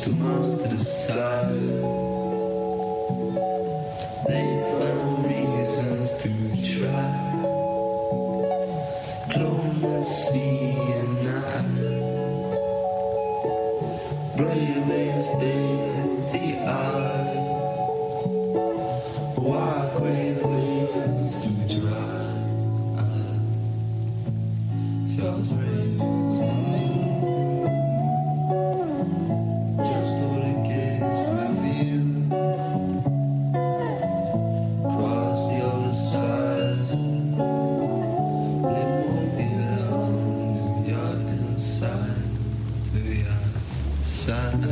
pushed them off to the side. They found reasons to try. Clomacy and night. Bright waves bathe the eye. White grave waves to dry. Stars raised to me. Just what it gives the view. Cross the other side. And it won't be long till you're inside. Till you're inside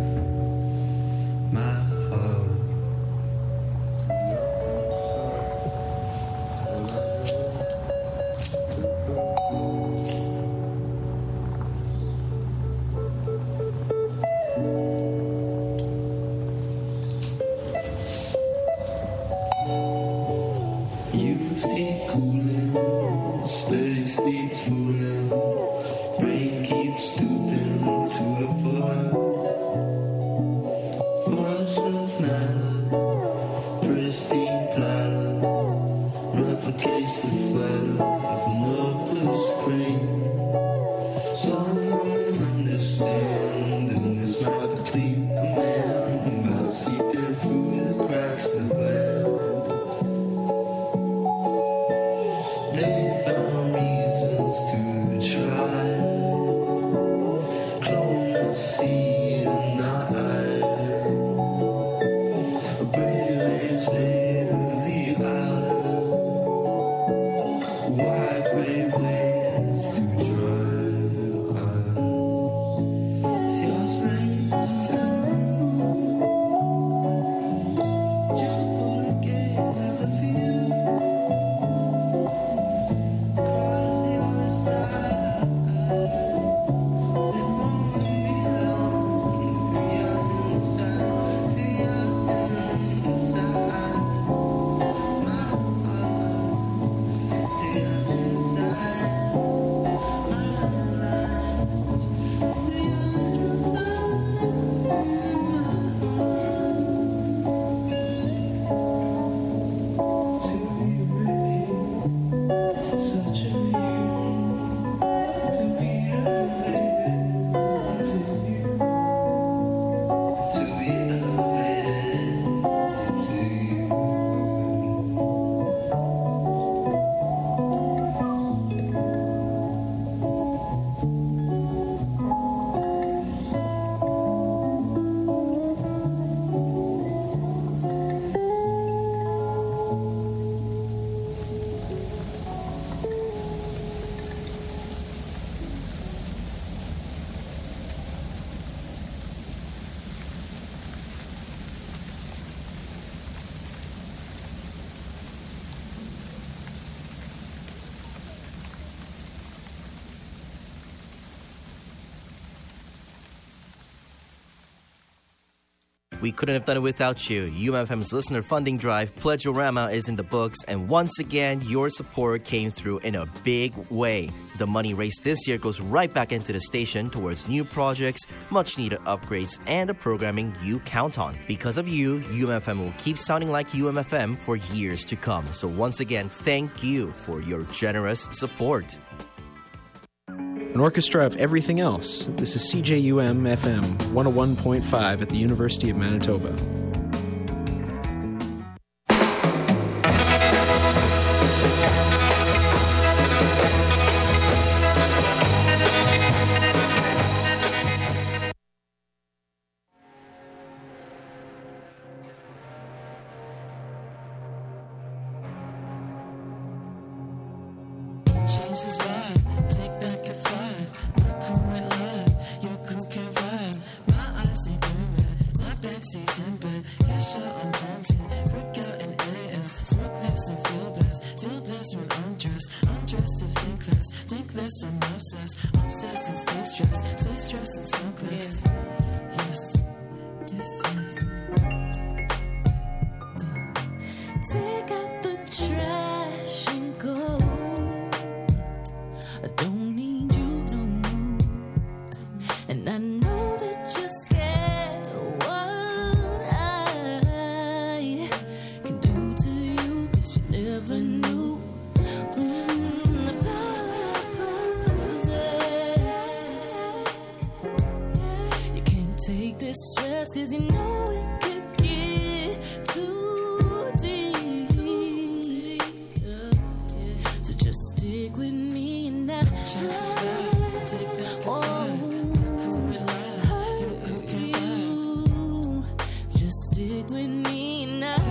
my heart. Till you're You sleep cooling, steady sleep fooling. Brain keeps stooping to a void. Voice of matter, pristine platter, replicates the flatter of an earthless grain. Someone understanding is my complete command. By seeping through the cracks that blend. They found reasons to try. Clomacy and night. A brave live the eye. White grave waves to dry. Stars raised to just for the gaze of the view. Cross the other side. It won't be long till you're inside. Till you're inside my heart. Till you're inside my life. Till you're inside my heart. To be ready. Such a yearning to be elevated to you. To be elevated to you. We couldn't have done it without you. UMFM's listener funding drive, Pledgeorama, is in the books, and once again, your support came through in a big way. The money raised this year goes right back into the station towards new projects, much-needed upgrades, and the programming you count on. Because of you, UMFM will keep sounding like UMFM for years to come. So once again, thank you for your generous support. An orchestra of everything else. This is CJUM FM 101.5 at the University of Manitoba. Change this vibe, take back your vibe. My crew went live, your crew can vibe. My eyes see blue red, my backseat simple. Cash out on content, break out in LAS. Smoke less and feel blessed when I'm dressed to think less, I'm obsessed and stay stressed and smokeless. Yes. Take out the trash and go. I don't need you no more. And I know that you're scared. this stress, cause you know it could get too deep. So just stick with me and now. Chances right, take back the fight. Cool it live, your crew can vibe. Just stick with me and now.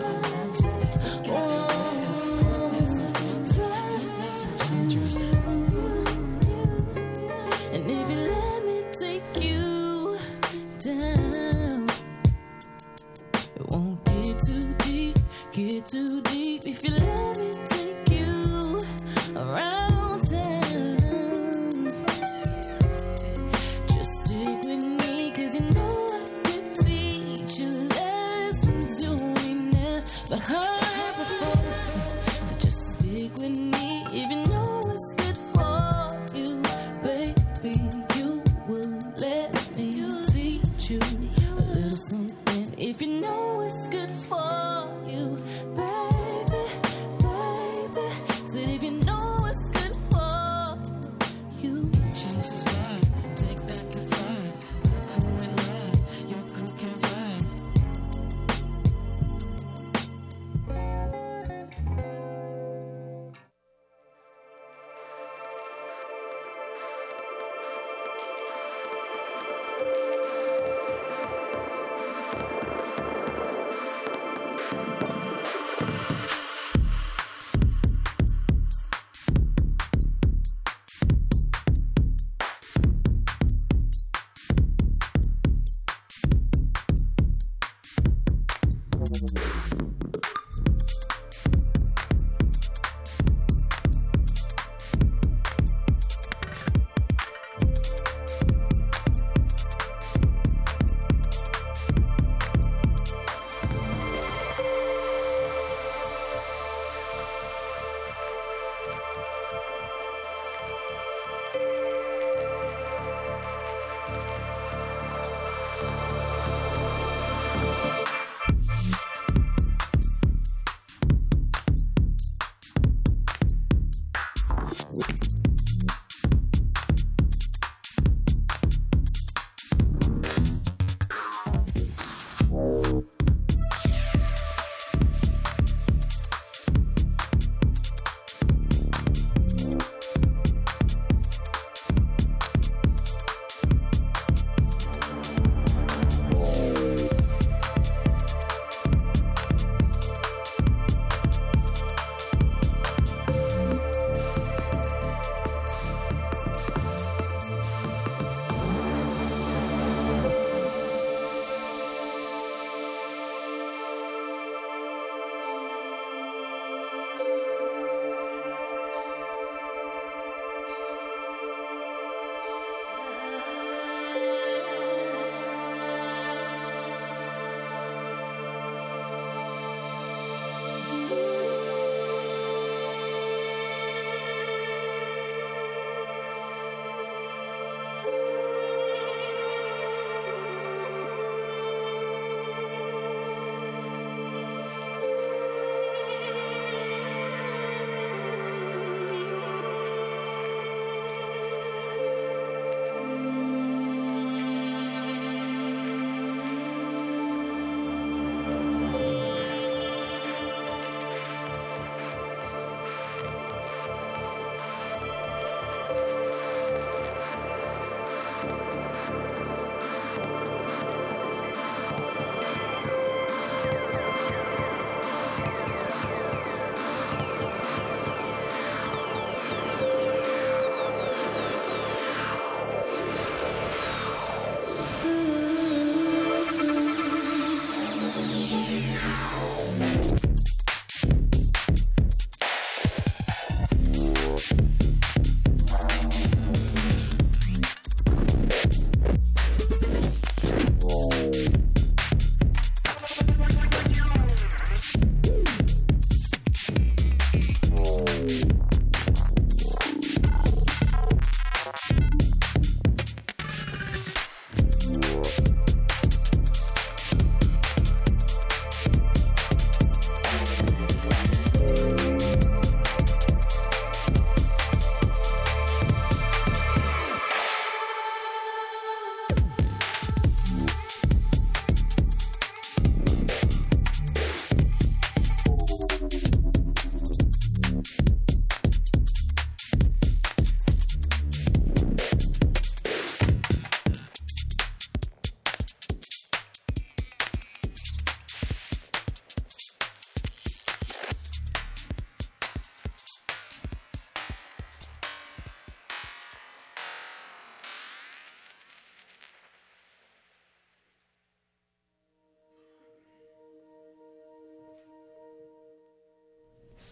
And if you let me take you down, it won't get too deep, get too deep. If you let me take you around town, just stick with me, cause you know I could teach you lessons you ain't never heard before. So just stick with me if you know it's good for you, baby. You will let me teach you a little something if you know it's good for you, baby, baby. So if you know it's good for you, Chances right, take back the fight. Cool it live, your crew can vibe.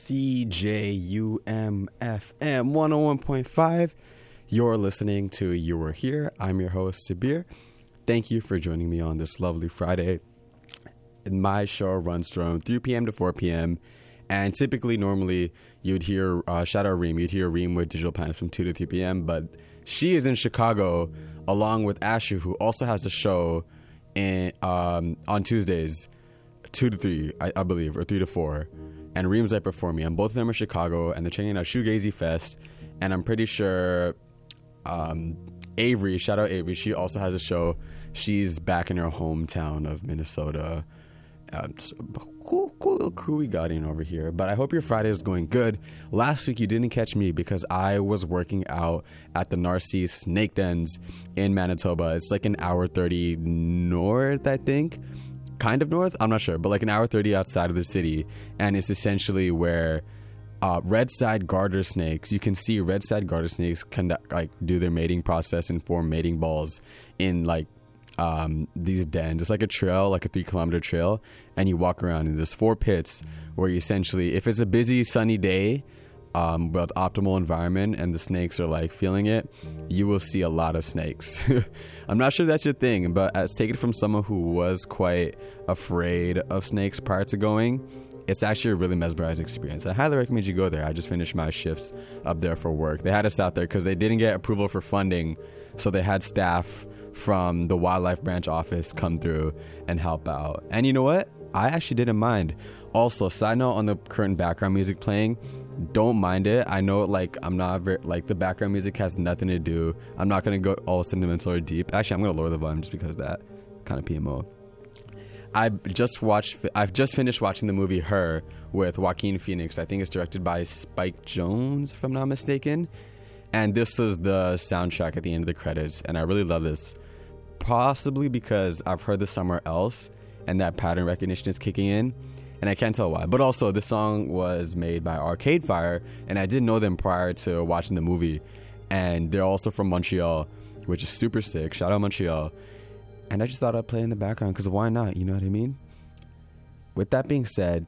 CJUM FM 101.5. You're listening to You Were Here. I'm your host, Sabir. Thank you for joining me on this lovely Friday. My show runs from 3 p.m. to 4 p.m. And typically, normally, you'd hear, shout out Reem, you'd hear Reem with Digital Planet from 2 to 3 p.m. But she is in Chicago along with Ashu, who also has a show on Tuesdays, 2 to 3, I believe, or 3 to 4. And Reem's right before me. And both of them are Chicago, and they're checking out Shoegazy Fest. And I'm pretty sure Avery, shout out Avery, she also has a show. She's back in her hometown of Minnesota. Cool little crew we got in over here. But I hope your Friday is going good. Last week you didn't catch me because I was working out at the Narcisse Snake Dens in Manitoba. It's like an hour 30 north, I think. Kind of north, I'm not sure, but like an hour 30 outside of the city. And it's essentially where red-side garter snakes, you can see red-side garter snakes do their mating process and form mating balls in like these dens. It's like a trail, like a 3-kilometer trail, and you walk around and there's 4 pits where you essentially, if it's a busy sunny day with optimal environment and the snakes are like feeling it, you will see a lot of snakes. I'm not sure that's your thing, but take it from someone who was quite afraid of snakes prior to going. It's actually a really mesmerizing experience. I highly recommend you go there. I just finished my shifts up there for work. They had us out there because they didn't get approval for funding, so they had staff from the wildlife branch office come through and help out. And you know what? I actually didn't mind. Also, side note on the current background music playing, don't mind it. I know I'm not very, the background music has nothing to do. I'm not going to go all sentimental or deep. Actually, I'm going to lower the volume just because of that kind of PMO. I've just finished watching the movie Her with Joaquin Phoenix. I think it's directed by Spike Jonze, if I'm not mistaken. And this is the soundtrack at the end of the credits. And I really love this. Possibly because I've heard this somewhere else and that pattern recognition is kicking in. And I can't tell why. But also, this song was made by Arcade Fire. And I didn't know them prior to watching the movie. And they're also from Montreal, which is super sick. Shout out Montreal. And I just thought I'd play in the background because why not? You know what I mean? With that being said,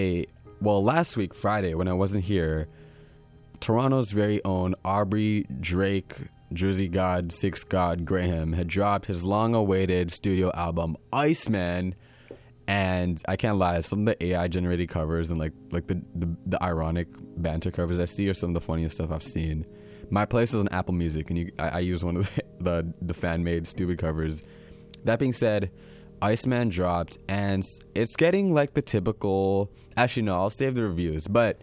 last week, Friday, when I wasn't here, Toronto's very own Aubrey Drake, Jersey God, Six God Graham had dropped his long-awaited studio album, Iceman. And I can't lie, some of the AI-generated covers and like the ironic banter covers I see are some of the funniest stuff I've seen. My place is on Apple Music, and I use one of the fan-made stupid covers. That being said, Iceman dropped, and it's getting like the typical... Actually, no, I'll save the reviews, but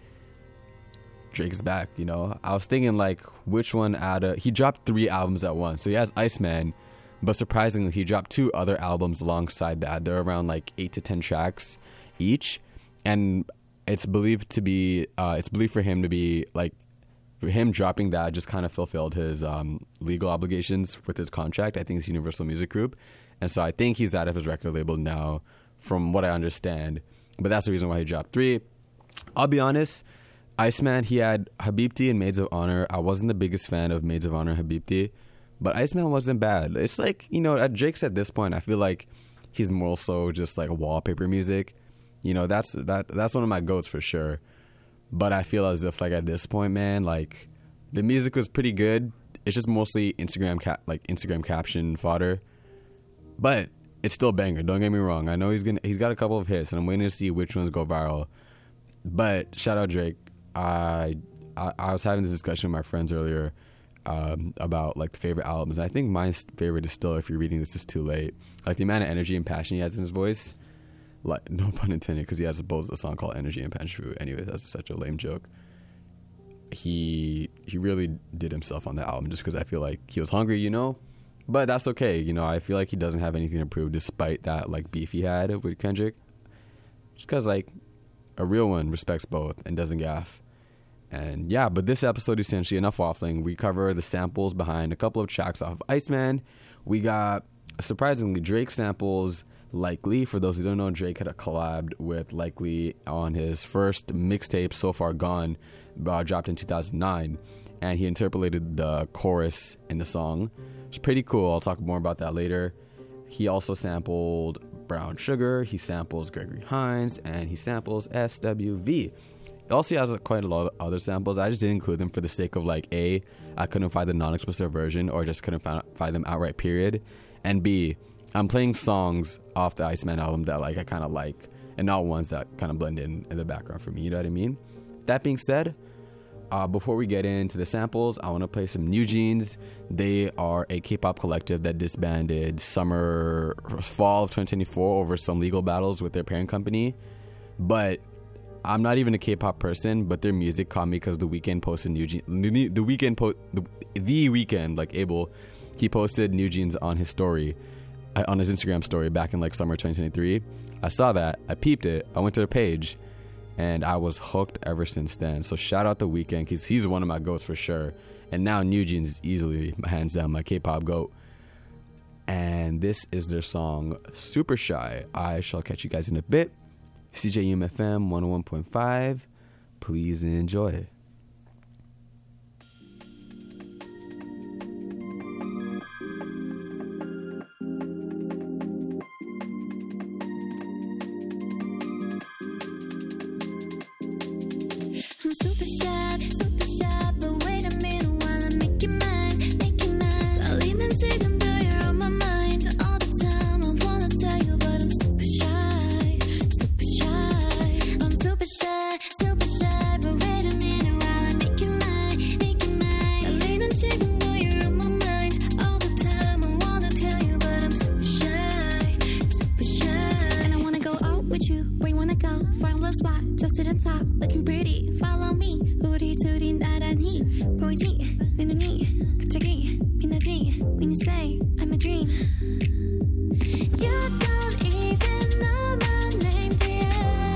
Drake's back, you know? I was thinking, which one he dropped 3 albums at once. So he has Iceman, but surprisingly, he dropped 2 other albums alongside that. They're around 8 to 10 tracks each, and it's believed for him to be, for him dropping that just kind of fulfilled his legal obligations with his contract. I think it's Universal Music Group. And so I think he's out of his record label now, from what I understand. But that's the reason why he dropped 3. I'll be honest, Iceman, he had Habibti and Maids of Honor. I wasn't the biggest fan of Maids of Honor and Habibti, but Iceman wasn't bad. It's at Drake's at this point, I feel like he's more so just wallpaper music. You know, that's one of my goats for sure. But I feel as if at this point, man, the music was pretty good. It's just mostly Instagram caption fodder. But it's still a banger, don't get me wrong. I know he's got a couple of hits, and I'm waiting to see which ones go viral. But shout out Drake. I was having this discussion with my friends earlier about the favorite albums. And I think my favorite is still If You're Reading This Is Too Late. The amount of energy and passion he has in his voice. No pun intended, because he has a song called Energy and Passion. Anyways, that's such a lame joke. He really did himself on that album just because I feel like he was hungry, you know? But that's okay, you know. I feel like he doesn't have anything to prove despite that beef he had with Kendrick. Just because a real one respects both and doesn't gaff. And yeah, but this episode, essentially, enough waffling. We cover the samples behind a couple of tracks off of Iceman. We got, surprisingly, Drake samples Likely. For those who don't know, Drake had a collab with Likely on his first mixtape, So Far Gone, dropped in 2009. And he interpolated the chorus in the song. It's pretty cool. I'll talk more about that later. He also sampled Brown Sugar. He samples Gregory Hines. And he samples SWV. It also has quite a lot of other samples. I just didn't include them for the sake of like A, I couldn't find the non-explicit version or just couldn't find them outright, period. And B, I'm playing songs off the Iceman album that like I kind of like and not ones that kind of blend in the background for me, you know what I mean? That being said, before we get into the samples, I want to play some New Jeans. They are a K-pop collective that disbanded fall of 2024 over some legal battles with their parent company. But I'm not even a K-pop person, but their music caught me because The Weeknd posted New Jeans. The Weeknd, like Abel, he posted New Jeans on his story, on his Instagram story back in like summer 2023. I saw that, I peeped it, I went to their page, and I was hooked ever since then. So shout out The Weeknd, because he's one of my goats for sure. And now New Jeans is easily, hands down, my K-pop goat. And this is their song, Super Shy. I shall catch you guys in a bit. CJUM FM 101.5. Please enjoy. I'm super shy, but wait a minute while I make you mine, 떨리는 지금도 you're on my mind all the time. I wanna tell you, but I'm super shy. I'm super shy, but wait a minute while I make you mine, 떨리는 지금도 you're on my mind all the time. I wanna tell you, but I'm super shy. And I wanna go out with you, where you wanna go, find a little spot, just sit and talk, looking pretty. Follow me, 우리 둘이 나란히 보이지 내 눈이 갑자기 빛나지 when you say I'm a dream. You don't even know my name, dear.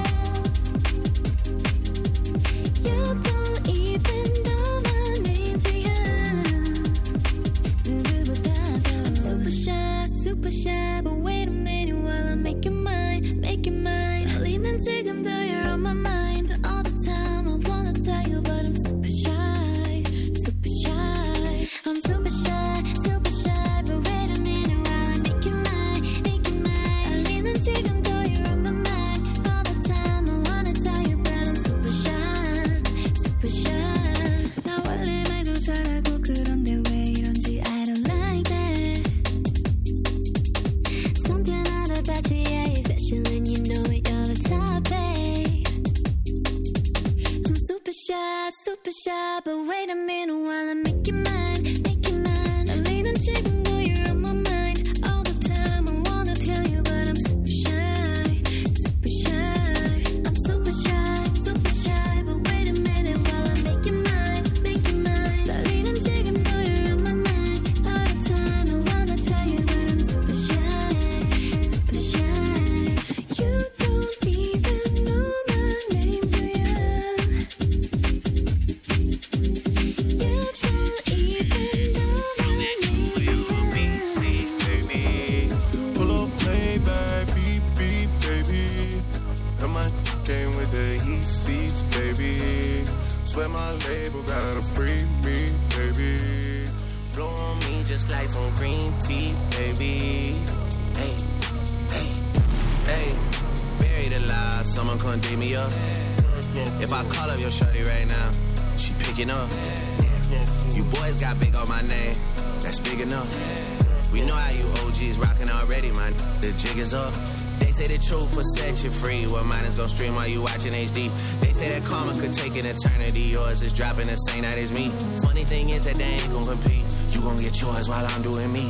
You don't even know my name, dear. 누구보다도 I'm super shy, but wait a minute while I make you mine. 떨리는 지금도 you're on my mind all the time. I wanna tell you, but I'm super shy. I'm super shy, but wait a minute while I make you mine. 떨리는 지금도 you're on my mind all the time. I wanna tell you, but I'm super shy. 나 원래 말도 잘하고 그런데 왜 이런지 I don't like that. Something out about you, yeah, you're special and you know it, you're the top, babe. I'm super shy, but wait a minute while I make you mine. 떨리는 지금도 you're on my mind all the time. I wanna tell you, but I'm super shy. I'm super shy, but wait a minute while I make you mine. 떨리는 지금도 you're on my mind all the time. I wanna tell you, but I'm super shy. You don't even know my name, do ya? You don't even know my name, do ya? Pull up, play back, beep, beep, baby. And my came with the heat seats, baby. Swear my label gotta free me, baby. Blow on me just like some green tea, baby. Hey. Buried alive, someone come dig me up. If I call up your shorty right now, she picking up. You boys got big on my name, that's big enough. We know how you OGs rockin' already, man. The jig is up. They say the truth will set you free. Well, mine is gon' stream while you watching HD. They say that karma could take an eternity. Yours is dropping the same night as me. Funny thing is that they ain't gon' compete. You gon' get yours while I'm doing me.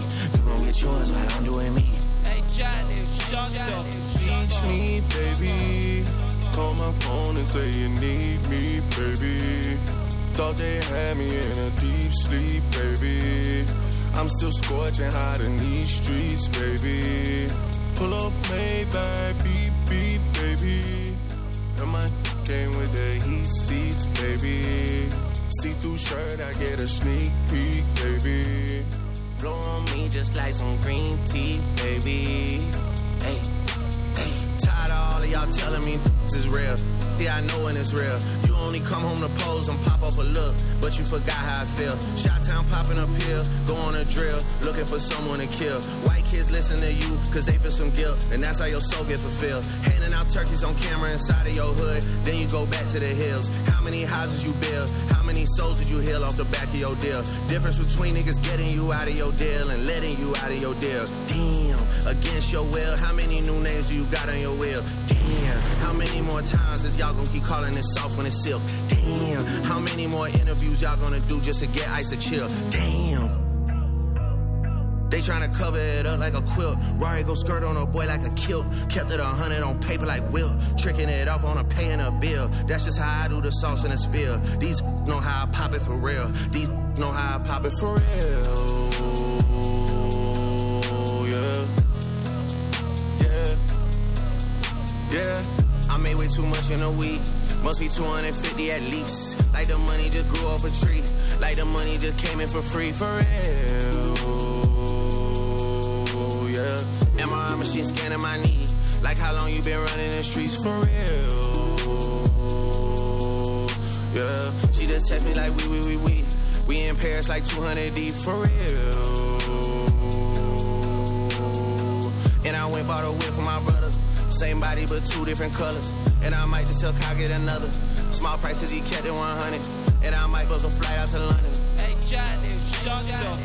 Hey Johnny, shut up. Teach me, baby. Call my phone and say you need me, baby. Thought they had me in a deep sleep, baby. I'm still scorching hot in these streets, baby. Pull up, Maybach, beep, beep, baby. And my came with the heat seats, baby. See-through shirt, I get a sneak peek, baby. Blow on me just like some green tea, baby. Hey. Tired of all of y'all telling me this is real. Yeah, I know when it's real. You only come home to pose and pop off a look, but you forgot how I feel. Shot-town popping a pill, go on a drill, looking for someone to kill. White kids listen to you, cause they feel some guilt, and that's how your soul gets fulfilled. Handing out turkeys on camera inside of your hood, then you go back to the hills. How many houses you build? How many souls did you heal off the back of your deal? Difference between niggas getting you out of your deal and letting you out of your deal. Damn, against your will, how many new names do you got on your will? Damn, how many more times is y'all gonna keep calling it soft when it's silk? Damn, how many more interviews y'all gonna do just to get ice to chill? Damn. They tryna cover it up like a quilt. Rari go skirt on a boy like a kilt. Kept it 100 on paper like Wilt. Tricking it off on a paying a bill. That's just how I do the sauce and the spill. These know how I pop it for real. These know how I pop it for real. Yeah. Yeah. Yeah. I made way too much in a week. Must be 250 at least. Like the money just grew off a tree. Like the money just came in for free. For real. Yeah. MRI machine scanning my knee. Like how long you been running the streets for real. Yeah. She just text me like we. We in Paris like 200 deep for real. And I went bought a whip for my brother. Same body but two different colors. And I might just tell Kyle get another. Small price cause he kept it 100. And I might book a flight out to London. Hey Johnny, shut up.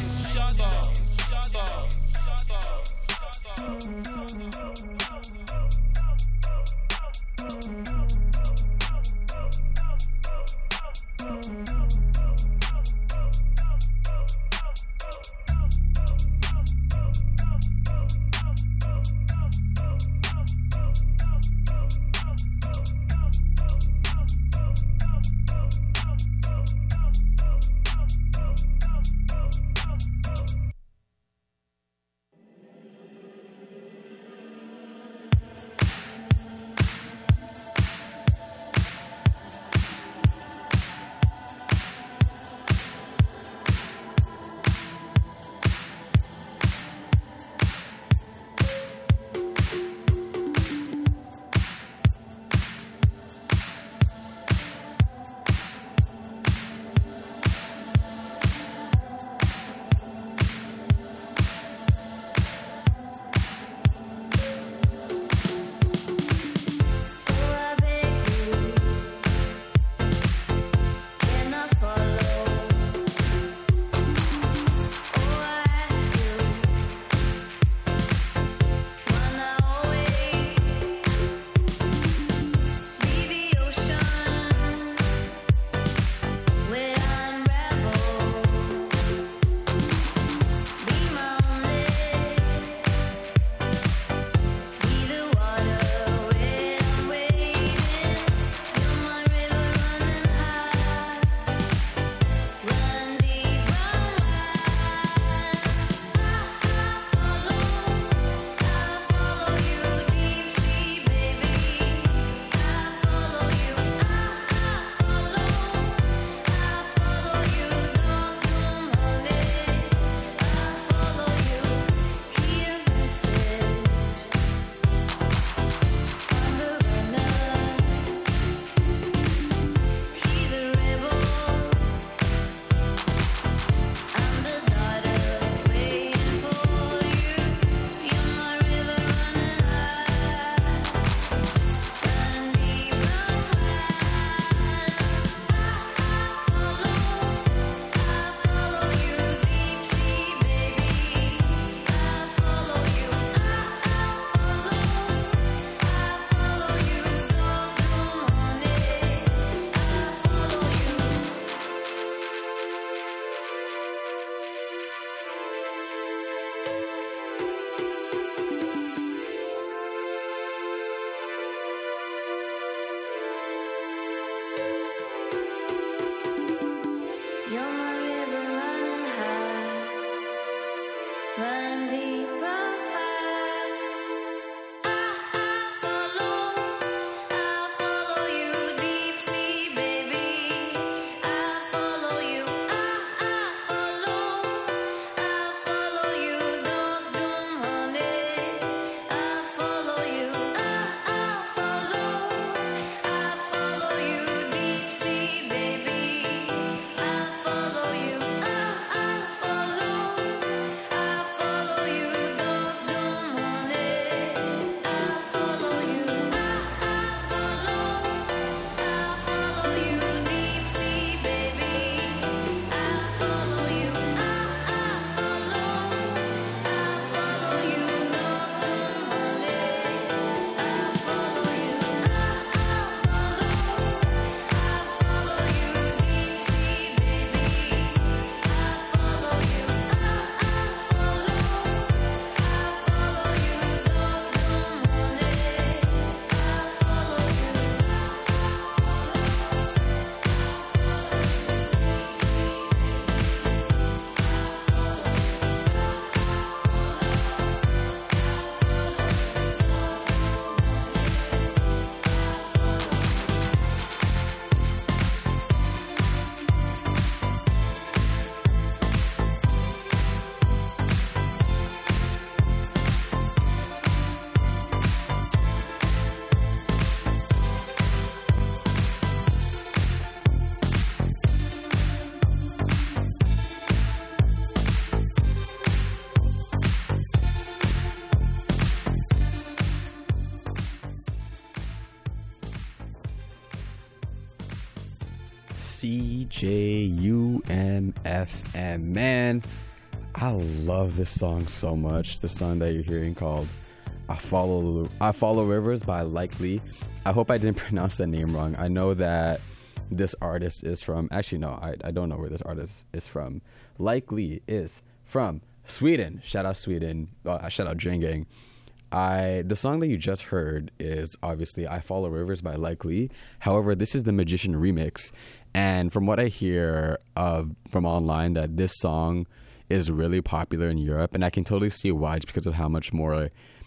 CJUMFM. Man, I love this song so much. The song that you're hearing called I Follow Rivers by Likely. I hope I didn't pronounce that name wrong. I know that this artist is from... Actually, no, I don't know where this artist is from. Likely is from Sweden. Shout out Sweden. Shout out Drain Gang. The song that you just heard is obviously I Follow Rivers by Likely. However, this is the Magician remix. And from what I hear from online, that this song is really popular in Europe. And I can totally see why. It's because of how much more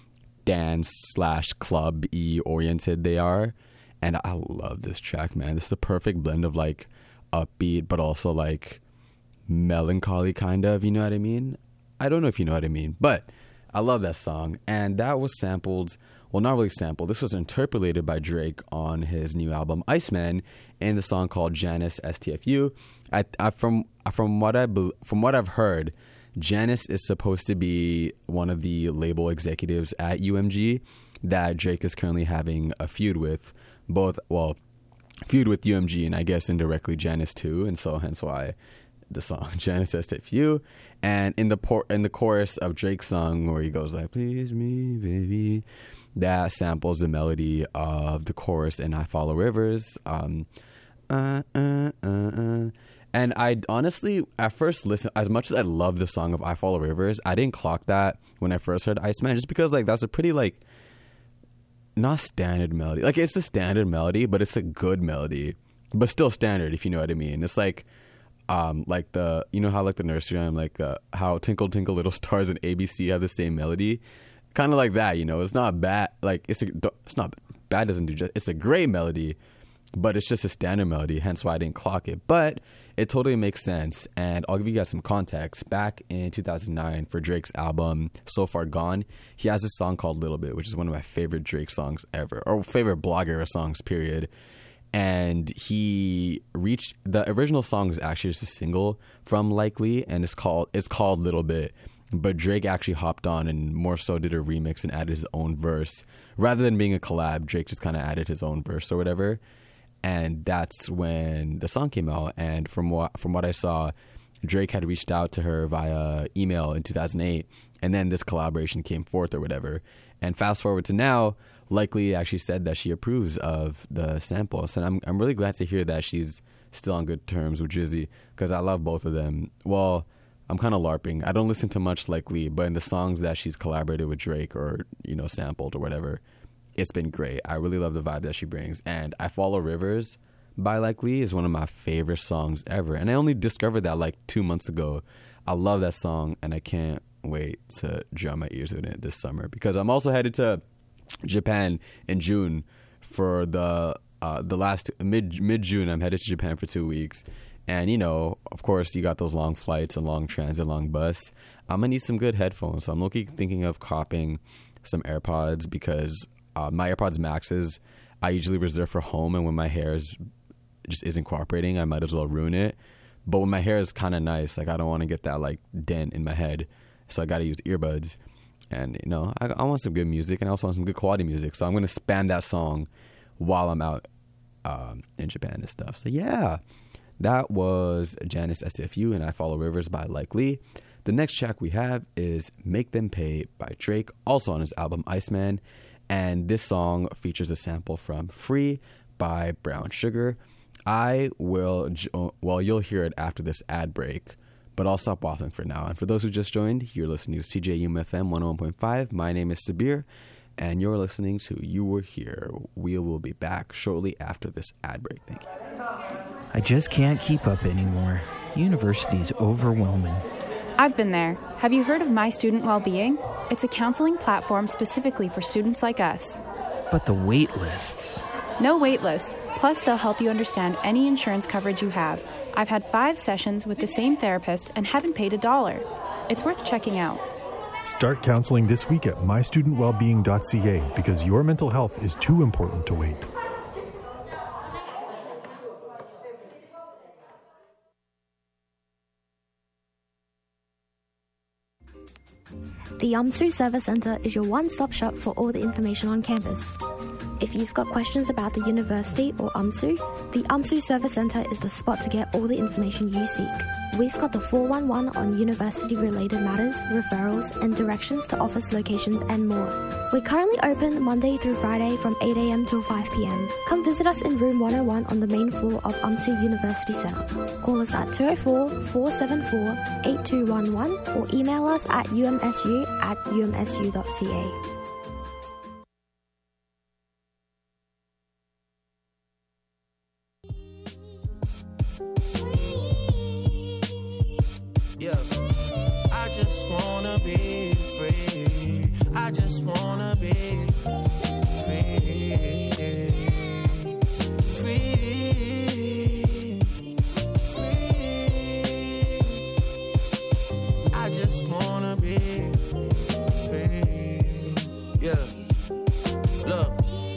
dance/club-y oriented they are. And I love this track, man. This is the perfect blend of like upbeat, but also like melancholy kind of, you know what I mean? I don't know if you know what I mean, but I love that song. And that was sampled, well, not really sampled. This was interpolated by Drake on his new album Iceman in the song called Janice STFU. From what I've heard, Janice is supposed to be one of the label executives at UMG that Drake is currently having a feud with. Feud with UMG and I guess indirectly Janice too, and so hence why the song Janice STFU. And in the chorus of Drake's song where he goes like "Please me, baby," that samples the melody of the chorus in I Follow Rivers. And I honestly, at first listen, as much as I love the song of I Follow Rivers, I didn't clock that when I first heard Iceman, just because like that's a pretty like not standard melody. Like it's a standard melody, but it's a good melody, but still standard, if you know what I mean. It's like the, you know how like the nursery rhyme, like how Tinkle Tinkle Little Stars and ABC have the same melody, kind of like that. You know, it's not bad. Like it's not bad. Doesn't do just. It's a great melody, but it's just a standard melody. Hence why I didn't clock it. But it totally makes sense. And I'll give you guys some context. Back in 2009 for Drake's album So Far Gone, he has this song called Little Bit, which is one of my favorite Drake songs ever, or favorite Blog Era songs, period. And he reached, the original song is actually just a single from Likely, and it's called Little Bit. But Drake actually hopped on and more so did a remix and added his own verse. Rather than being a collab, Drake just kind of added his own verse or whatever. And that's when the song came out. And from what I saw, Drake had reached out to her via email in 2008. And then this collaboration came forth or whatever. And fast forward to now, Likely actually said that she approves of the samples. And I'm really glad to hear that she's still on good terms with Drizzy, because I love both of them. Well, I'm kind of LARPing. I don't listen to much Likely, but in the songs that she's collaborated with Drake or, you know, sampled or whatever, it's been great. I really love the vibe that she brings. And I Follow Rivers by Likely is one of my favorite songs ever. And I only discovered that like 2 months ago. I love that song, and I can't wait to drown my ears with it this summer, because I'm also headed to Japan in June for the last mid-June. I'm headed to Japan for 2 weeks. And, you know, of course, you got those long flights and long transit, long bus. I'm going to need some good headphones. So I'm thinking of copping some AirPods, because my AirPods Maxes I usually reserve for home, and when my hair just isn't cooperating, I might as well ruin it. But when my hair is kind of nice, like I don't want to get that like dent in my head, so I got to use earbuds. And you know, I want some good music, and I also want some good quality music. So I'm going to spam that song while I'm out in Japan and stuff. So yeah, that was Janice STFU and I Follow Rivers by Likely. The next track we have is Make Them Pay by Drake, also on his album Iceman. And this song features a sample from Free by Brown Sugar. You'll hear it after this ad break, but I'll stop waffling for now. And for those who just joined, you're listening to CJUMFM 101.5. My name is Sabir, and you're listening to You Were Here. We will be back shortly after this ad break. Thank you. I just can't keep up anymore. University's overwhelming. I've been there. Have you heard of My Student Wellbeing? It's a counseling platform specifically for students like us. But the wait lists. No wait lists. Plus, they'll help you understand any insurance coverage you have. I've had 5 sessions with the same therapist and haven't paid $1. It's worth checking out. Start counseling this week at mystudentwellbeing.ca, because your mental health is too important to wait. The Yamsu Service Center is your one-stop shop for all the information on campus. If you've got questions about the university or UMSU, the UMSU Service Centre is the spot to get all the information you seek. We've got the 411 on university-related matters, referrals, and directions to office locations and more. We're currently open Monday through Friday from 8 a.m. till 5 p.m. Come visit us in room 101 on the main floor of UMSU University Centre. Call us at 204-474-8211 or email us at umsu@umsu.ca. Yeah, I just wanna be free. I just wanna be free. Free. Free. I just wanna be free. Yeah, look.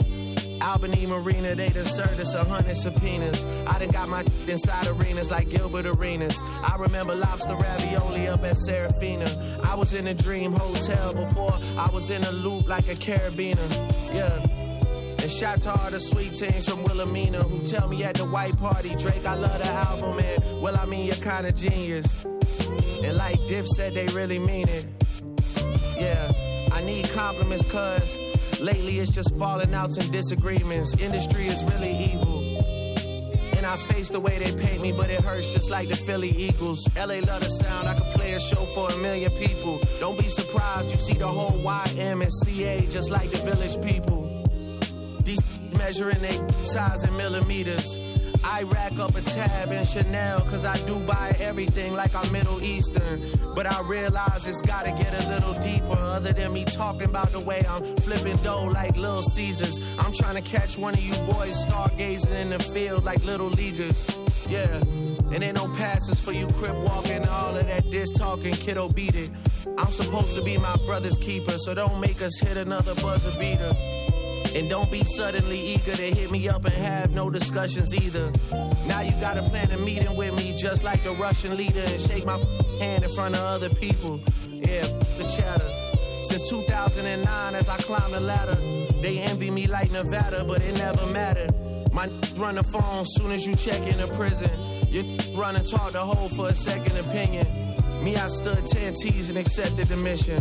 Albany Marina, they done served us 100 subpoenas. I done got my inside arenas like Gilbert Arenas. I remember lobster ravioli up at Serafina. I was in a dream hotel before I was in a loop like a carabiner. Yeah. And shout to all the sweet teens from Wilhelmina who tell me at the white party, Drake, I love the album, and well, I mean, you're kinda genius. And like Dip said, they really mean it. Yeah, I need compliments cause lately it's just falling outs and disagreements. Industry is really evil. And I face the way they pay me, but it hurts just like the Philly Eagles. LA love the sound, I could play a show for 1 million people. Don't be surprised, you see the whole YMCA just like the Village People. These measuring their size in millimeters. I rack up a tab in Chanel cause I do buy everything like I'm Middle Eastern. But I realize it's gotta get a little deeper. Other than me talking about the way I'm flipping dough like Little Caesars. I'm trying to catch one of you boys stargazing in the field like little leaguers. Yeah, and ain't no passes for you crip walking. All of that diss talking, kiddo, beat it. I'm supposed to be my brother's keeper, so don't make us hit another buzzer beater. And don't be suddenly eager to hit me up and have no discussions either. Now you gotta plan a meeting with me just like the Russian leader and shake my hand in front of other people. Yeah, the chatter. Since 2009 as I climb the ladder, they envy me like Nevada, but it never mattered. My run the phone soon as you check into prison. You run and talk the hoe for a second opinion. Me, I stood 10 T's and accepted the mission.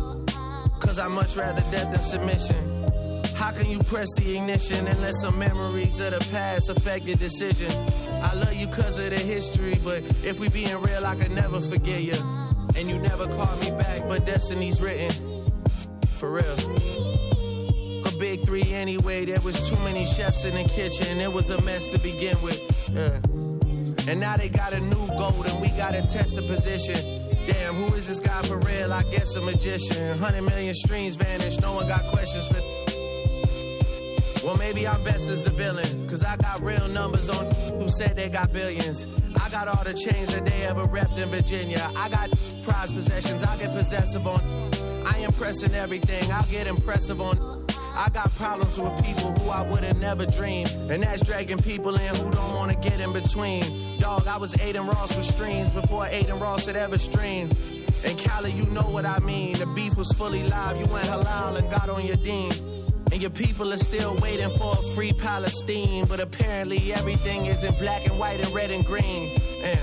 Cause I much rather death than submission. How can you press the ignition and let some memories of the past affect your decision? I love you cause of the history, but if we being real, I could never forget you. And you never called me back, but destiny's written. For real. A big 3 anyway, there was too many chefs in the kitchen. It was a mess to begin with. Yeah. And now they got a new goal and we gotta test the position. Damn, who is this guy for real? I guess a magician. 100 million streams vanished, no one got questions for. Well, maybe I'm best as the villain, cause I got real numbers on who said they got billions. I got all the chains that they ever repped in Virginia. I got prized possessions, I get possessive on. I impressing everything, I'll get impressive on. I got problems with people who I would've never dreamed. And that's dragging people in who don't wanna get in between. Dog, I was Aiden Ross with streams before Aiden Ross had ever streamed. And Cali, you know what I mean. The beef was fully live, you went halal and got on your dean. And your people are still waiting for a free Palestine. But apparently everything is in black and white and red and green.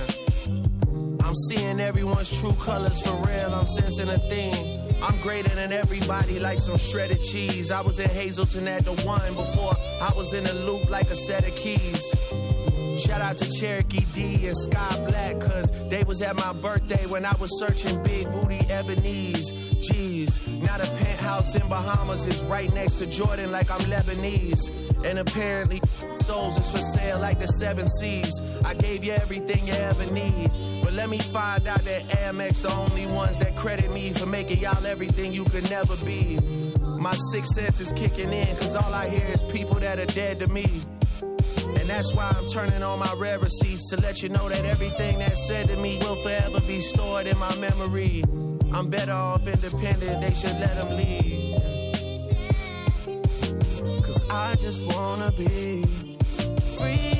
I'm seeing everyone's true colors for real, I'm sensing a theme. I'm greater than everybody like some shredded cheese. I was in Hazleton at the 1 before I was in a loop like a set of keys. Shout out to Cherokee D and Sky Black, cause they was at my birthday when I was searching big booty Ebonese. Jeez, now the penthouse in Bahamas is right next to Jordan like I'm Lebanese. And apparently souls is for sale like the 7 Seas. I gave you everything you ever need, but let me find out that Amex the only ones that credit me for making y'all everything you could never be. My 6th sense is kicking in, cause all I hear is people that are dead to me. And that's why I'm turning on my rare receipts to let you know that everything that's said to me will forever be stored in my memory. I'm better off independent, they should let them lead. Cause I just wanna be free.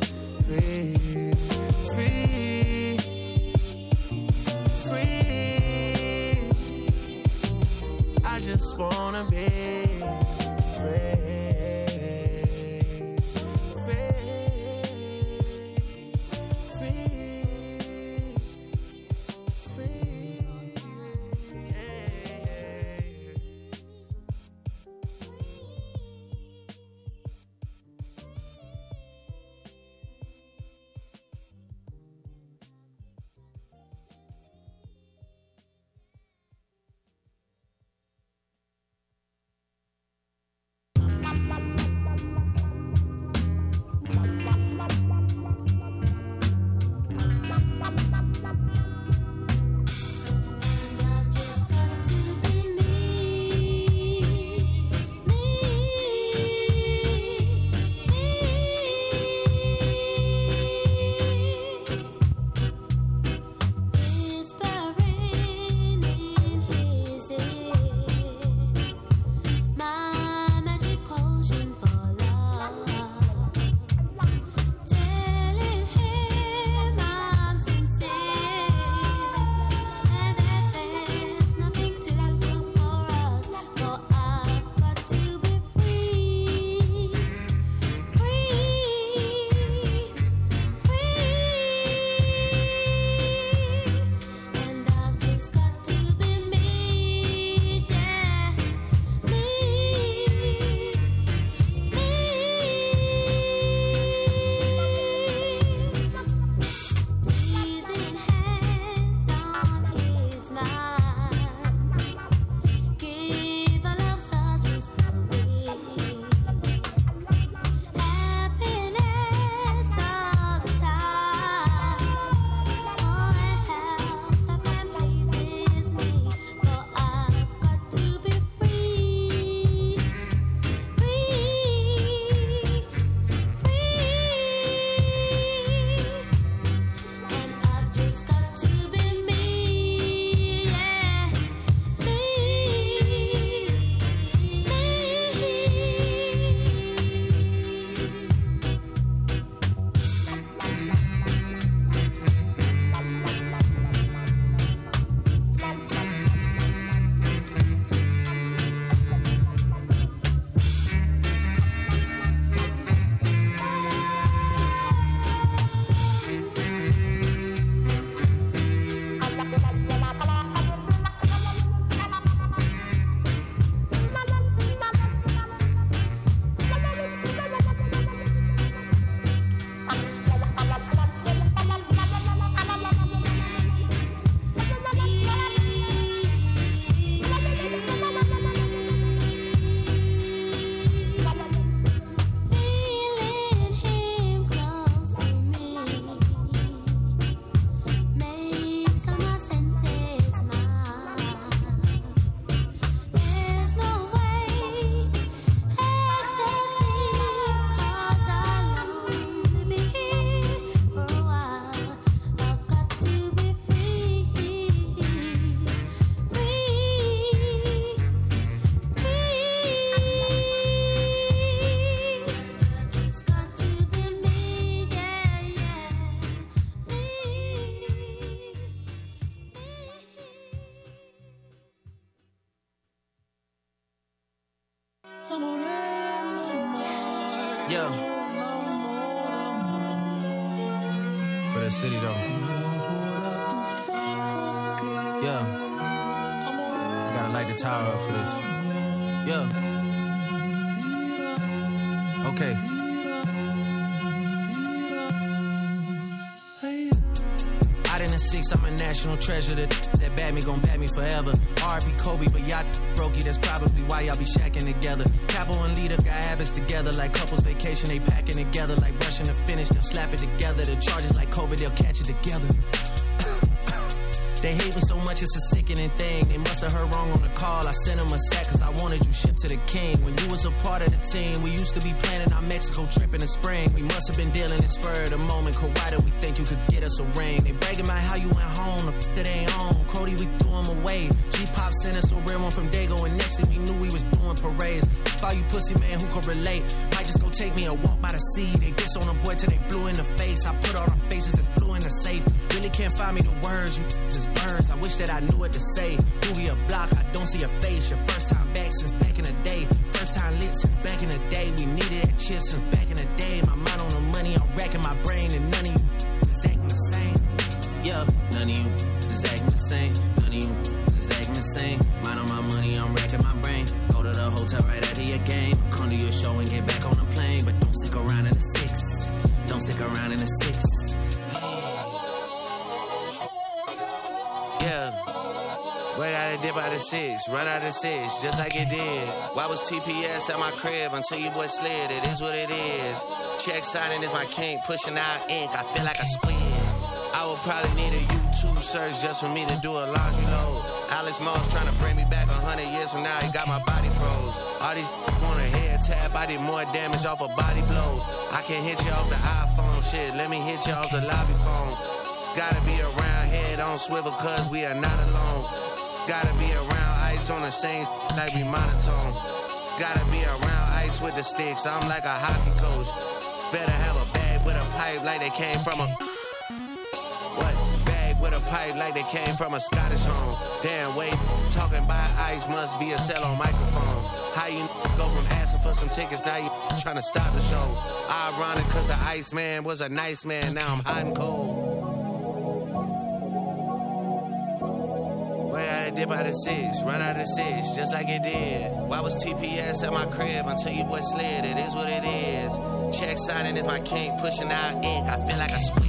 Free. just wanna be free. Yeah. For the city though. Yeah. I gotta light the tower up for this. Yeah. Okay. Out in the six, I'm a national treasure. That bad me gon' bad me forever. R.I.P. Kobe, but y'all brokey. That's probably why y'all be shacking together. Capo and Leader got habits together like couples vacation. They packing together like rushing to finish. They'll slap it together. The charges like COVID, they'll catch it together. They hate me so much, it's a sickening thing. They must have heard wrong on the call. I sent them a sack cause I wanted you shipped to the king. When you was a part of the team, we used to be planning our Mexico trip in the spring. We must have been dealing in spur of the moment. Why did we think you could get us a ring? They bragging about how you went home, the that ain't on. Crody, we threw him away. G-Pop sent us a real one from Dago, and next thing we knew we was doing parades. All you pussy man who could relate. Might just go take me a walk by the sea. They diss on a boy till they blew in the face. I put all them faces that's blue in the safe. Really can't find me the words, you just birds. I wish that I knew what to say. Movie a block, I don't see your face. Your first time back since back in the day. First time lit since back in the day. We needed that chip since back in the day. My mind on the money, I'm racking my brain, and none of you is acting the same. Yeah, none of you is acting the same. None of you is acting the same. Mind on my money, I'm racking my brain. Go to the hotel right after your game. Come to your show and get back on the plane. But don't stick around in the 6. Don't stick around in the 6. Yeah. Boy, gotta dip out of 6, run out of 6, just like it did. Why was TPS at my crib until you boy slid? It is what it is. Check signing is my king, pushing out ink. I feel like a squid. I would probably need a YouTube search just for me to do a laundry load. Alex Moss trying to bring me back 100 years from now. He got my body froze. All these on a head tap. I did more damage off a body blow. I can't hit you off the iPhone shit. Let me hit you off the lobby phone. Gotta be around, head on swivel, cause we are not alone. Gotta be around ice on the same like we monotone. Gotta be around ice with the sticks, I'm like a hockey coach. Better have a bag with a pipe like they came from a... What? Bag with a pipe like they came from a Scottish home. Damn, wait, talking about ice must be a cell on microphone. How you go from asking for some tickets, now you trying to stop the show. Ironic, cause the ice man was a nice man, now I'm hot and cold. Dip out of 6, run out of 6, just like it did. Why was TPS at my crib until you boy slid? It is what it is. Check signing is my king, pushing out ink. I feel like a squid.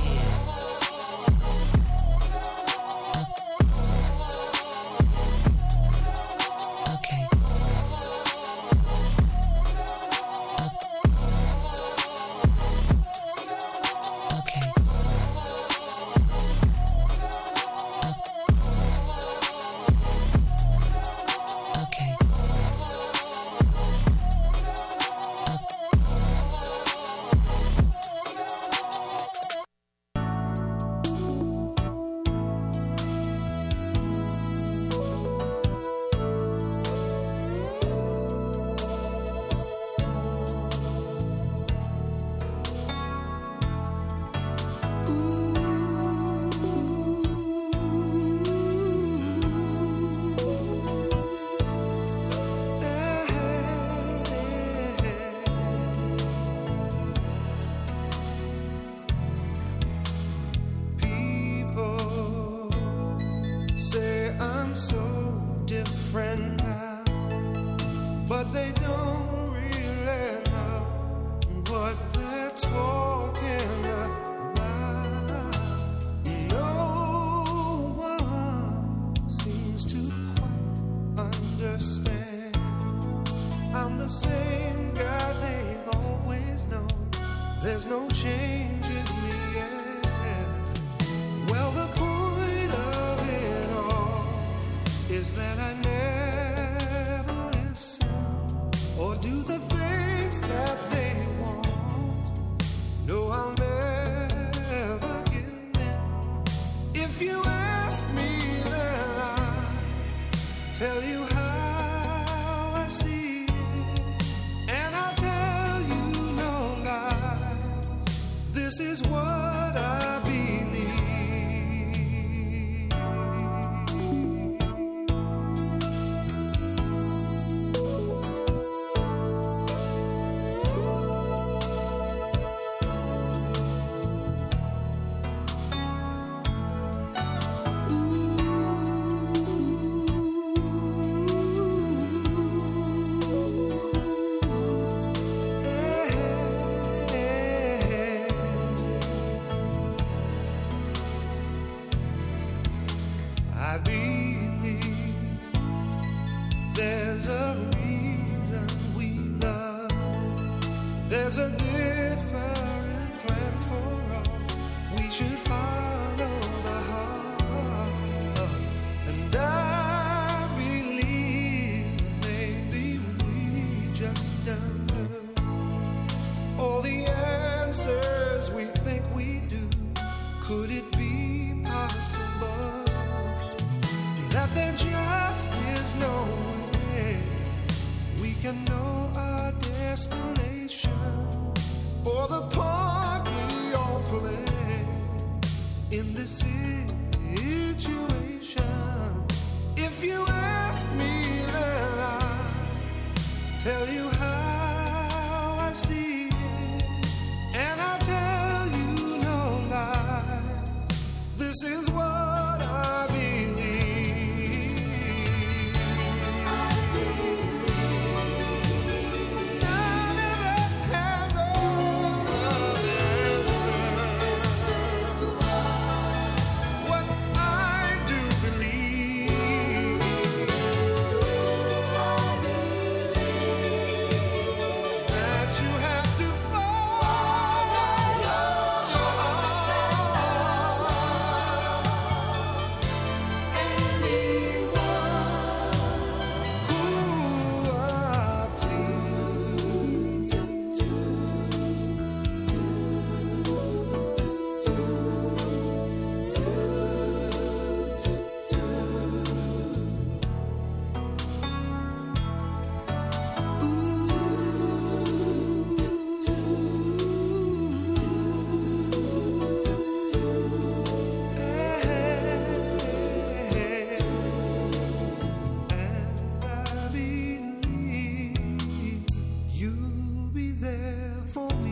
Can know our destination. tell you how I see it, and I'll tell you no lies. This is what I believe. None of us has all the answers. This is what I do believe. That you have to follow your heart. Anyone who I I believe you'll be there for me,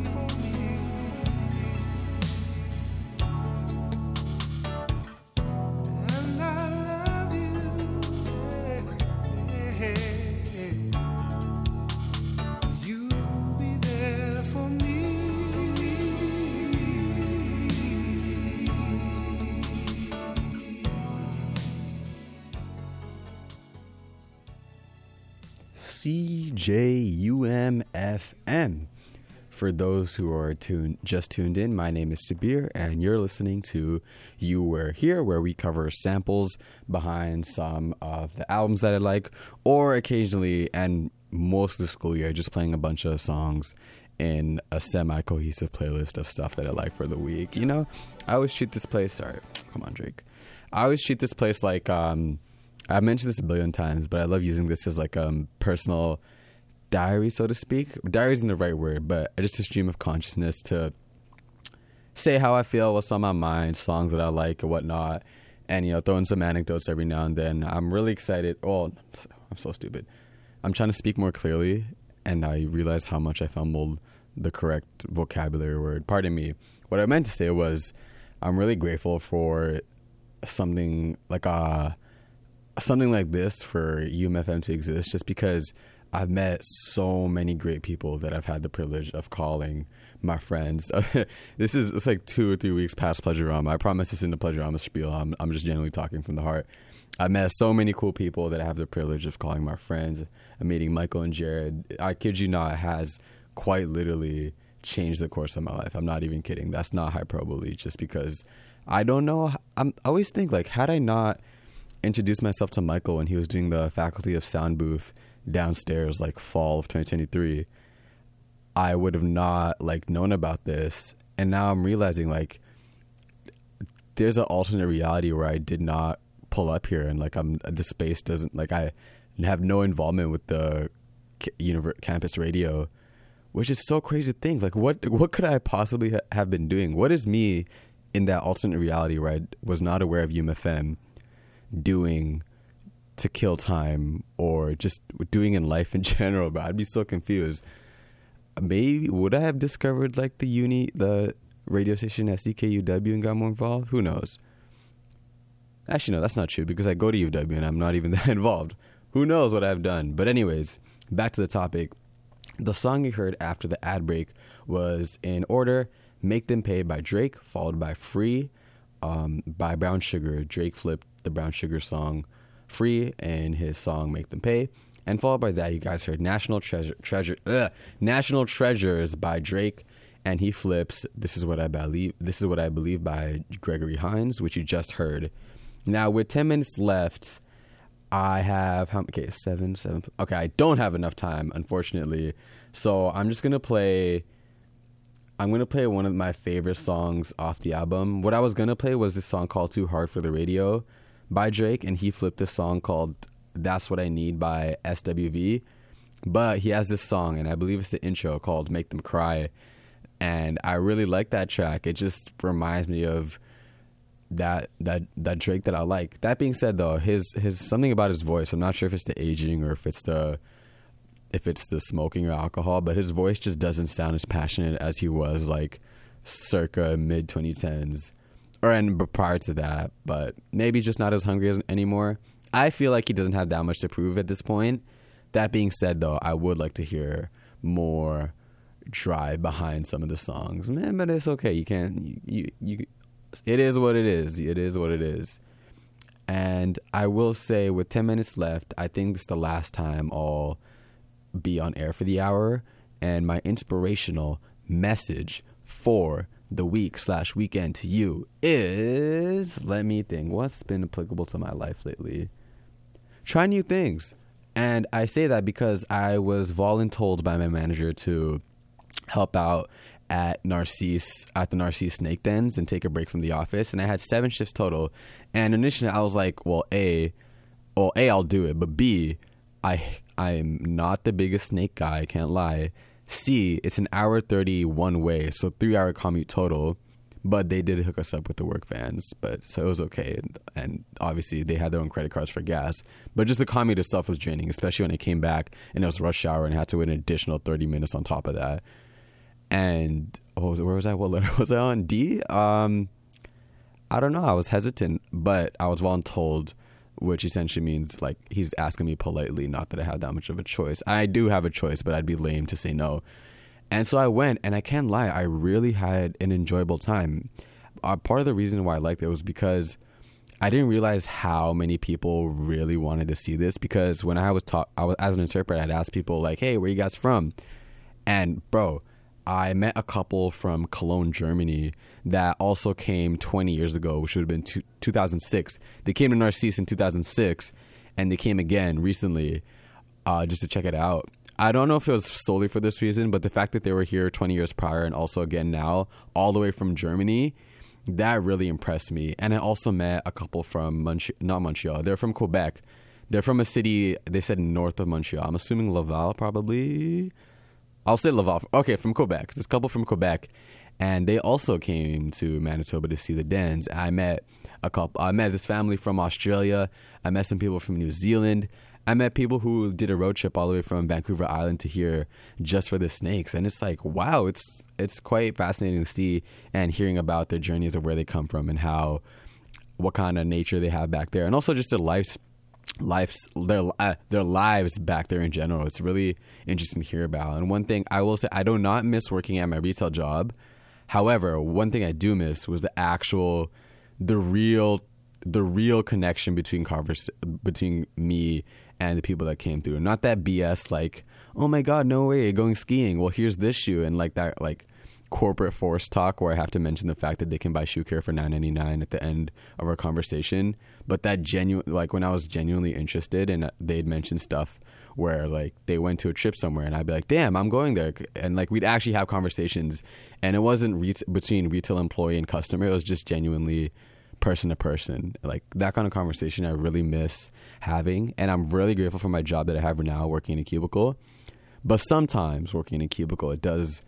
and I love you. You'll be there for me. CJUM-FM. For those who are just tuned in, my name is Sabir, and you're listening to You Were Here, where we cover samples behind some of the albums that I like, or occasionally, and most of the school year, just playing a bunch of songs in a semi-cohesive playlist of stuff that I like for the week. You know, I always treat this place... Sorry, come on, Drake. I always treat this place like... I've mentioned this a billion times, but I love using this as like personal diary, so to speak. Diary isn't the right word, but just a stream of consciousness to say how I feel, what's on my mind, songs that I like and whatnot, and, you know, throw in some anecdotes every now and then. I'm really excited. Oh, I'm so stupid. I'm trying to speak more clearly, and I realized how much I fumbled the correct vocabulary word. Pardon me. What I meant to say was I'm really grateful for something like this for UMFM to exist, just because I've met so many great people that I've had the privilege of calling my friends. It's like 2 or 3 weeks past Pleasurama. I promise this isn't a Pleasurama spiel. I'm just genuinely talking from the heart. I've met so many cool people that I have the privilege of calling my friends. I'm meeting Michael and Jared. I kid you not, it has quite literally changed the course of my life. I'm not even kidding. That's not hyperbole, just because I don't know. I always think, like, had I not introduced myself to Michael when he was doing the Faculty of Sound booth downstairs, like fall of 2023, I would have not like known about this. And now I'm realizing, like, there's an alternate reality where I did not pull up here, and like the space doesn't, like, I have no involvement with the campus radio, which is so crazy to think. Like, what could I possibly have been doing? What is me in that alternate reality where I was not aware of UMFM doing to kill time, or just doing in life in general? But I'd be so confused. Maybe would I have discovered like the radio station at CKUW and got more involved? Who knows? Actually, no, that's not true, because I go to UW and I'm not even that involved. Who knows what I've done? But anyways, back to the topic. The song you heard after the ad break was, in order, Make Them Pay by Drake, followed by Free by Brown Sugar. Drake flipped the Brown Sugar song Free and his song Make Them Pay. And followed by that, you guys heard National Treasures by Drake, and he flips This Is What I Believe by Gregory Hines, which you just heard. Now, with 10 minutes left, I have seven. Okay, I don't have enough time, unfortunately. So I'm just gonna play. I'm gonna play one of my favorite songs off the album. What I was gonna play was this song called "Too Hard for the Radio" by Drake, and he flipped this song called "That's What I Need" by SWV. But he has this song, and I believe it's the intro, called "Make Them Cry," and I really like that track. It just reminds me of that Drake that I like. That being said, though, his something about his voice, I'm not sure if it's the aging or if if it's the smoking or alcohol, but his voice just doesn't sound as passionate as he was like circa mid 2010s and prior to that. But maybe he's just not as hungry anymore. I feel like he doesn't have that much to prove at this point. That being said, though, I would like to hear more drive behind some of the songs, man. But it's okay. You can't. You. It is what it is. It is what it is. And I will say, with 10 minutes left, I think this is the last time I'll be on air for the hour. And my inspirational message for the week/weekend to you is, let me think, what's been applicable to my life lately? Try new things. And I say that because I was voluntold by my manager to help out at the Narcisse Snake Dens and take a break from the office. And I had 7 shifts total. And initially I was like, well, A, I'll do it. But B, I'm not the biggest snake guy, I can't lie. C, it's an hour 30 one way, so 3-hour commute total. But they did hook us up with the work vans, so it was okay. And obviously they had their own credit cards for gas. But just the commute itself was draining, especially when I came back and it was rush hour and I had to wait an additional 30 minutes on top of that. And where was I? What letter was I on? D? I don't know. I was hesitant, but I was voluntold, which essentially means like he's asking me politely, not that I have that much of a choice. I do have a choice, but I'd be lame to say no. And so I went, and I can't lie, I really had an enjoyable time. Part of the reason why I liked it was because I didn't realize how many people really wanted to see this. Because when I was as an interpreter, I'd ask people like, "Hey, where you guys from?" And bro, I met a couple from Cologne, Germany, that also came 20 years ago, which would have been 2006. They came to Narcisse in 2006, and they came again recently just to check it out. I don't know if it was solely for this reason, but the fact that they were here 20 years prior and also again now, all the way from Germany, that really impressed me. And I also met a couple from not Montreal. They're from Quebec. They're from a city, they said north of Montreal. I'm assuming Laval, probably. I'll say Laval. Okay, from Quebec. There's a couple from Quebec. And they also came to Manitoba to see the dens. I met this family from Australia. I met some people from New Zealand. I met people who did a road trip all the way from Vancouver Island to here just for the snakes. And it's like, wow, it's quite fascinating to see and hearing about their journeys of where they come from and what kind of nature they have back there. And also just their lives back there in general. It's really interesting to hear about. And one thing I will say, I do not miss working at my retail job. However, one thing I do miss was the real connection between me and the people that came through. Not that BS like, oh my God, no way, you're going skiing. Well, here's this shoe. And like that like corporate force talk where I have to mention the fact that they can buy shoe care for $9.99 at the end of our conversation. But that like when I was genuinely interested and they'd mention stuff where like they went to a trip somewhere and I'd be like, damn, I'm going there. And like we'd actually have conversations and it wasn't between retail employee and customer. It was just genuinely person to person. Like that kind of conversation I really miss having, and I'm really grateful for my job that I have now working in a cubicle. But sometimes working in a cubicle, it does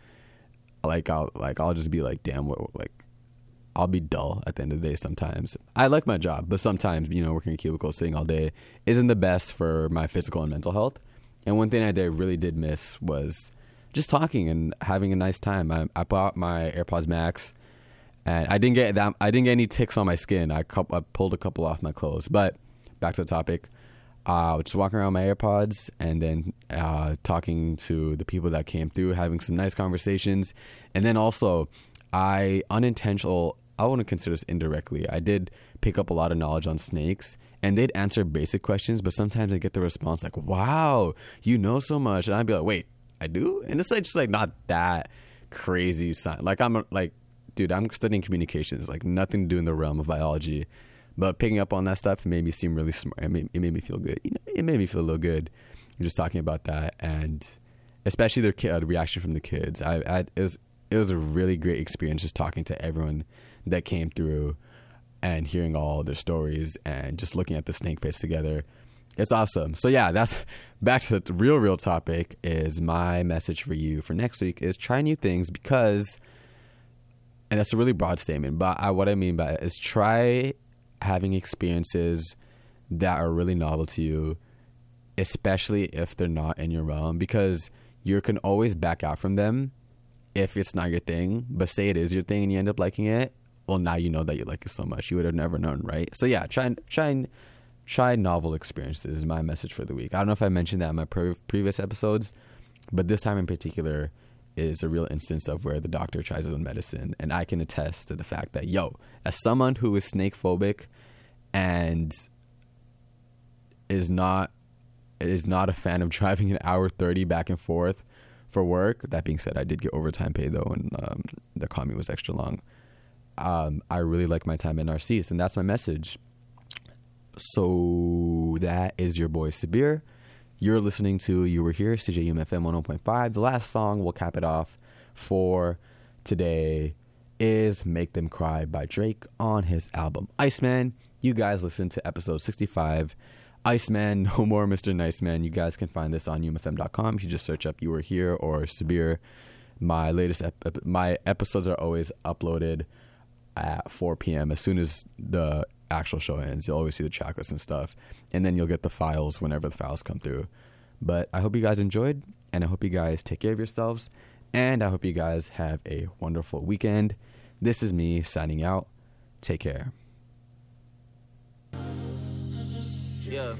I'll just be like, damn, I'll be dull at the end of the day sometimes. I like my job, but sometimes, working in a cubicle, sitting all day isn't the best for my physical and mental health. And one thing I really did miss was just talking and having a nice time. I bought my AirPods Max. And I didn't get any ticks on my skin. I pulled a couple off my clothes. But back to the topic. Just walking around my AirPods and then talking to the people that came through, having some nice conversations. And then also, I wouldn't consider this indirectly. I did pick up a lot of knowledge on snakes. And they'd answer basic questions, but sometimes I'd get the response like, wow, you know so much. And I'd be like, wait, I do? And it's like just like not that crazy. Like I'm like, dude, I'm studying communications, like nothing to do in the realm of biology, but picking up on that stuff made me seem really smart. It made me feel good. It made me feel a little good just talking about that, and especially the reaction from the kids. It was a really great experience just talking to everyone that came through and hearing all their stories and just looking at the snake pits together. It's awesome. So yeah, that's back to the real topic. Is my message for you for next week is try new things because. And that's a really broad statement, but what I mean by it is try having experiences that are really novel to you especially if they're not in your realm, because you can always back out from them if it's not your thing. But say it is your thing and you end up liking it, well, now you know that you like it so much. You would have never known, right? So yeah, try novel experiences is my message for the week. I don't know if I mentioned that in my previous episodes, but this time in particular is a real instance of where the doctor tries his own medicine. And I can attest to the fact that, as someone who is snake phobic and is not a fan of driving an hour 30 back and forth for work. That being said, I did get overtime pay though, and the commute was extra long. I really like my time in Narcisse, and that's my message. So that is your boy Sabir. You're listening to You Were Here, CJUM FM 101.5. The last song we'll cap it off for today is Make Them Cry by Drake on his album Iceman. You guys listen to episode 65, Iceman, No More Mr. Nice Man. You guys can find this on umfm.com. If you just search up You Were Here or Sabir. My latest my episodes are always uploaded at 4 p.m. As soon as the actual show ends, you'll always see the track list and stuff, and then you'll get the files whenever the files come through. But I hope you guys enjoyed, and I hope you guys take care of yourselves, and I hope you guys have a wonderful weekend. This is me signing out. Take care. Yeah.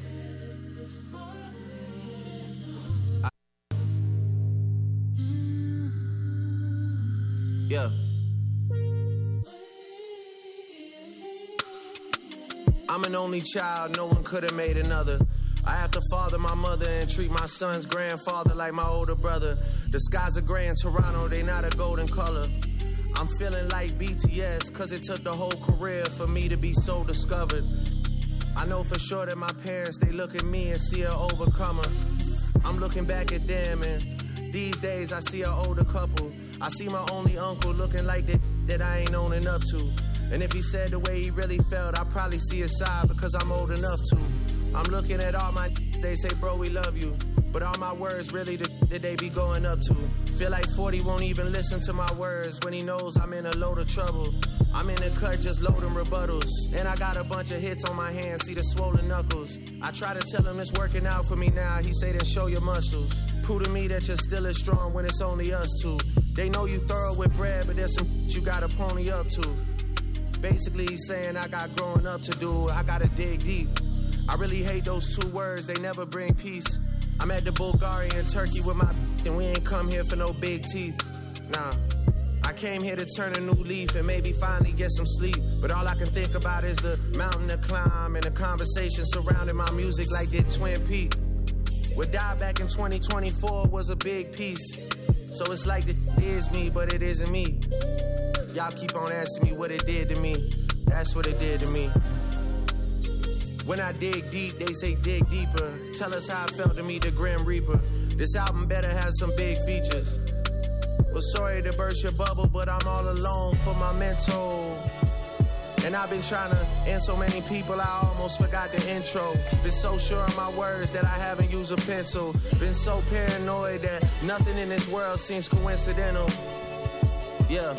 Yeah. I'm an only child, no one could have made another. I have to father my mother and treat my son's grandfather like my older brother. The skies are gray in Toronto, they not a golden color. I'm feeling like BTS, cause it took the whole career for me to be so discovered. I know for sure that my parents, they look at me and see an overcomer. I'm looking back at them, and these days I see an older couple. I see my only uncle looking like that I ain't owning up to. And if he said the way he really felt, I'd probably see his side because I'm old enough to. I'm looking at all my they say, bro, we love you. But all my words really that they be going up to. Feel like 40 won't even listen to my words when he knows I'm in a load of trouble. I'm in the cut just loading rebuttals. And I got a bunch of hits on my hands, see the swollen knuckles. I try to tell him it's working out for me now. He say then show your muscles. Prove to me that you're still as strong when it's only us two. They know you thorough with bread, but there's some you gotta pony up to. Basically he's saying I got growing up to do. I gotta dig deep. I really hate those two words, they never bring peace. I'm at the Bulgaria and Turkey with my and we ain't come here for no big teeth. Nah, I came here to turn a new leaf and maybe finally get some sleep. But all I can think about is the mountain to climb and the conversation surrounding my music like did Twin Peaks. What died back in 2024 was a big piece. So it's like it is me, but it isn't me. Y'all keep on asking me what it did to me. That's what it did to me. When I dig deep, they say dig deeper. Tell us how it felt to meet the Grim Reaper. This album better have some big features. Well, sorry to burst your bubble, but I'm all alone for my mental. And I've been trying to end so many people, I almost forgot the intro. Been so sure of my words that I haven't used a pencil. Been so paranoid that nothing in this world seems coincidental. Yeah.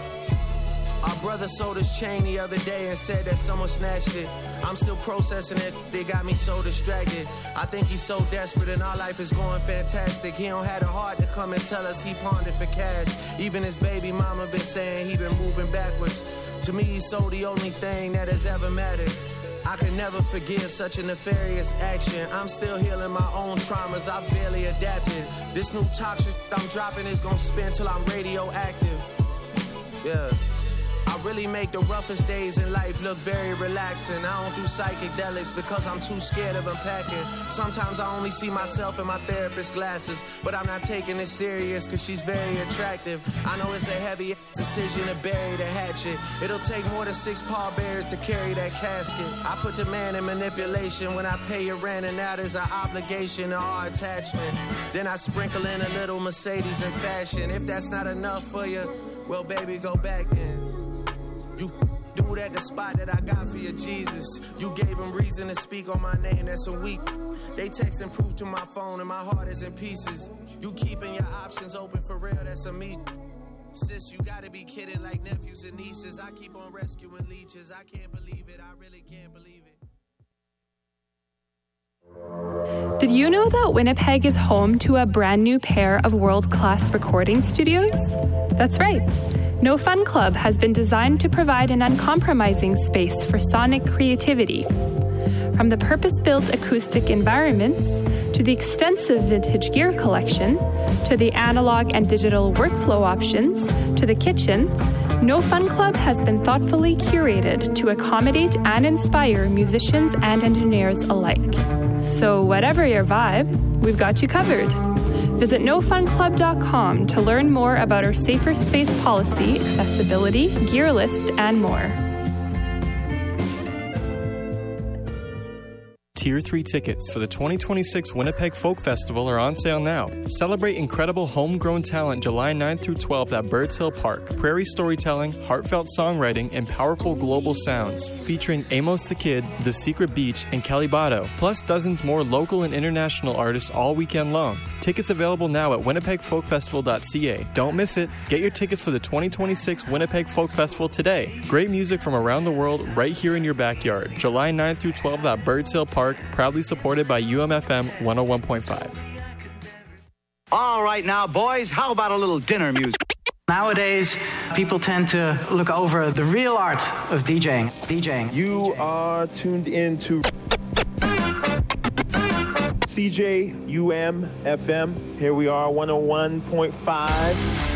Our brother sold his chain the other day and said that someone snatched it. I'm still processing it, they got me so distracted. I think he's so desperate and our life is going fantastic. He don't have the heart to come and tell us he pawned it for cash. Even his baby mama been saying he been moving backwards. To me, he sold the only thing that has ever mattered. I can never forgive such a nefarious action. I'm still healing my own traumas, I've barely adapted. This new toxic I'm dropping is gonna spin till I'm radioactive. Yeah. I really make the roughest days in life look very relaxing. I don't do psychedelics because I'm too scared of unpacking. Sometimes I only see myself in my therapist's glasses, but I'm not taking it serious because she's very attractive. I know it's a heavy decision to bury the hatchet. It'll take more than 6 pallbearers to carry that casket. I put the man in manipulation when I pay your rent, and that is an obligation to our attachment. Then I sprinkle in a little Mercedes in fashion. If that's not enough for you, well, baby, go back then. You do that the spot that I got for you, Jesus. You gave him reason to speak on my name, that's a week. They texting proof to my phone and my heart is in pieces. You keeping your options open for real, that's a me. Sis, you gotta be kidding, like nephews and nieces. I keep on rescuing leeches, I can't believe it, I really can't believe it. Did you know that Winnipeg is home to a brand new pair of world-class recording studios? That's right. No Fun Club has been designed to provide an uncompromising space for sonic creativity. From the purpose-built acoustic environments, to the extensive vintage gear collection, to the analog and digital workflow options, to the kitchens, No Fun Club has been thoughtfully curated to accommodate and inspire musicians and engineers alike. So whatever your vibe, we've got you covered. Visit nofunclub.com to learn more about our safer space policy, accessibility, gear list, and more. Tier 3 tickets for the 2026 Winnipeg Folk Festival are on sale now. Celebrate incredible homegrown talent July 9th through 12th at Birds Hill Park. Prairie storytelling, heartfelt songwriting, and powerful global sounds. Featuring Amos the Kid, The Secret Beach, and Kelly Botto. Plus dozens more local and international artists all weekend long. Tickets available now at winnipegfolkfestival.ca. Don't miss it. Get your tickets for the 2026 Winnipeg Folk Festival today. Great music from around the world right here in your backyard. July 9th through 12th at Birds Hill Park. Proudly supported by UMFM 101.5. All right now, boys, how about a little dinner music? Nowadays, people tend to look over the real art of DJing. You are tuned into CJUM FM. Here we are, 101.5.